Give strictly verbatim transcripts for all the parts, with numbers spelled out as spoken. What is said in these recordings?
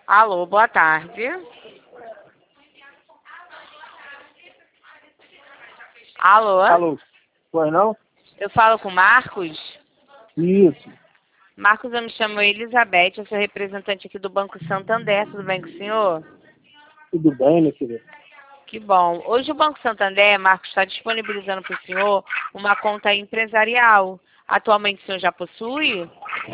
Alô, boa tarde. Alô? Alô, pois não? Eu falo com o Marcos? Isso, Marcos, eu me chamo Elizabeth, eu sou representante aqui do Banco Santander, tudo bem com o senhor? tudo bem, meu querido? Que bom. Hoje o Banco Santander, Marcos, está disponibilizando para o senhor uma conta empresarial. Atualmente o senhor já possui?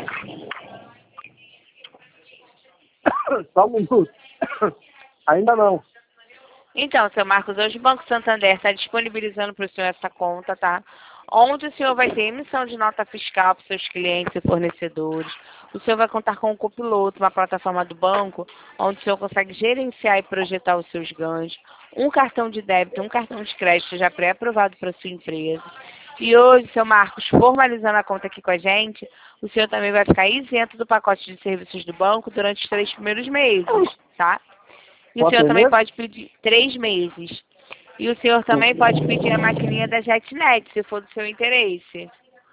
Só um minuto. Ainda não. Então, seu Marcos, hoje o Banco Santander está disponibilizando para o senhor essa conta, tá? Onde o senhor vai ter emissão de nota fiscal para os seus clientes e fornecedores. O senhor vai contar com o Copiloto, uma plataforma do banco, onde o senhor consegue gerenciar e projetar os seus ganhos. Um cartão de débito, um cartão de crédito já pré-aprovado para a sua empresa. E hoje, seu Marcos, formalizando a conta aqui com a gente, o senhor também vai ficar isento do pacote de serviços do banco durante os três primeiros meses, tá? E o Quanto senhor é também mesmo? pode pedir três meses. E o senhor também pode pedir a maquininha da JetNet, se for do seu interesse.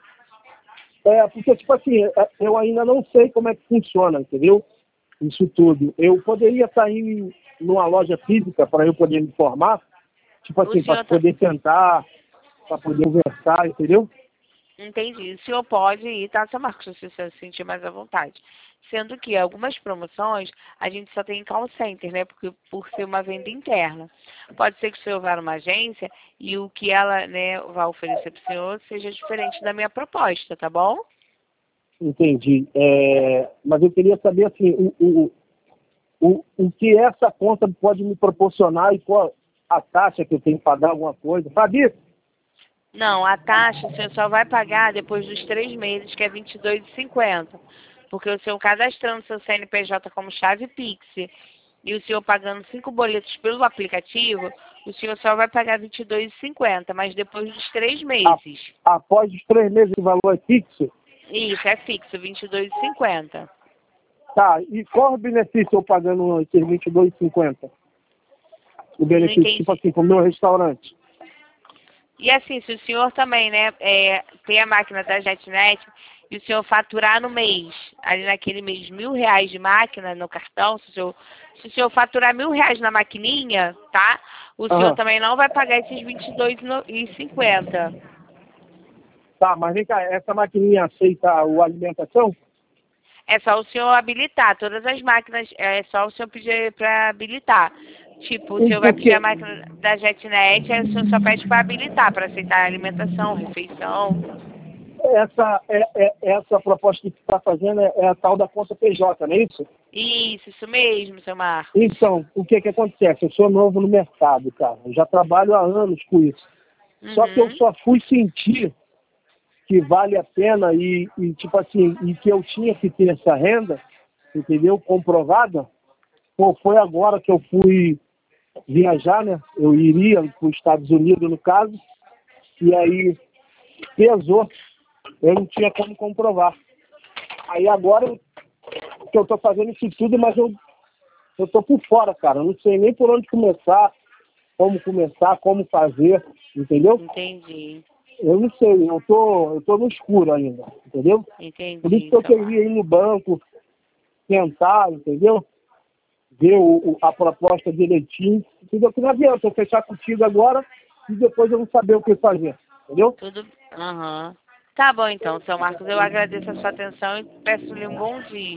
É, porque, tipo assim, é, eu ainda não sei como é que funciona, entendeu? Isso tudo. Eu poderia sair numa loja física para eu poder me informar, tipo O assim, para senhor tá... poder sentar, para poder conversar, entendeu? Entendi. O senhor pode ir, tá, seu Marcos, se você se sentir mais à vontade. Sendo que algumas promoções a gente só tem em call center, né? Porque por ser uma venda interna. Pode ser que o senhor vá numa agência e o que ela, né, vai oferecer para o senhor seja diferente da minha proposta, tá bom? Entendi. É, mas eu queria saber, assim, o, o, o, o que essa conta pode me proporcionar e qual a taxa que eu tenho que pagar alguma coisa, sabe isso? Não, a taxa o senhor só vai pagar depois dos três meses, que é vinte e dois reais e cinquenta centavos. Porque o senhor cadastrando seu C N P J como chave Pix e o senhor pagando cinco boletos pelo aplicativo, o senhor só vai pagar vinte e dois reais e cinquenta centavos, mas depois dos três meses. A- após os três meses o valor é fixo? Isso, é fixo, vinte e dois reais e cinquenta centavos. Tá, e qual o benefício eu pagando esses vinte e dois reais e cinquenta centavos? O Não benefício, tipo entendi. assim, pro meu restaurante. E assim, se o senhor também, né, é, tem a máquina da JetNet e o senhor faturar no mês, ali naquele mês, mil reais de máquina no cartão, se o senhor, se o senhor faturar mil reais na maquininha, tá? O senhor Aham. também não vai pagar esses vinte e dois reais e cinquenta centavos. Tá, mas vem cá, essa maquininha aceita o alimentação? É só o senhor habilitar, todas as máquinas, é só o senhor pedir para habilitar. Tipo, o E senhor vai por pedir a quê? máquina da JetNet, aí o senhor só pede para habilitar, para aceitar alimentação, refeição. Essa, é, é- essa proposta que você está fazendo é, é a tal da conta P J, não é isso? Isso, isso mesmo, seu Marcos. Então, o que que acontece? Eu sou novo no mercado, cara. Eu já trabalho há anos com isso. Só que eu Uhum. só fui sentir que vale a pena e, e, tipo assim, e que eu tinha que ter essa renda, entendeu? Comprovada. Pô, foi agora que eu fui viajar, né? Eu iria para os Estados Unidos, no caso, e aí pesou. Eu não tinha como comprovar. Aí agora eu- que eu estou fazendo isso tudo, mas eu eu tô por fora, cara. Eu não sei nem por onde começar, como começar, como fazer, entendeu? Entendi, Eu não sei, eu tô, eu tô no escuro ainda, entendeu? Por isso entendi, que eu seu Marcos. queria ir no banco, tentar, entendeu? Ver o, o- a proposta direitinho. Entendeu? Que não adianta eu fechar contigo agora e depois eu não saber o que fazer, entendeu? Tudo. Aham. Tá bom então, seu Marcos. Eu agradeço a sua atenção e peço-lhe um bom dia.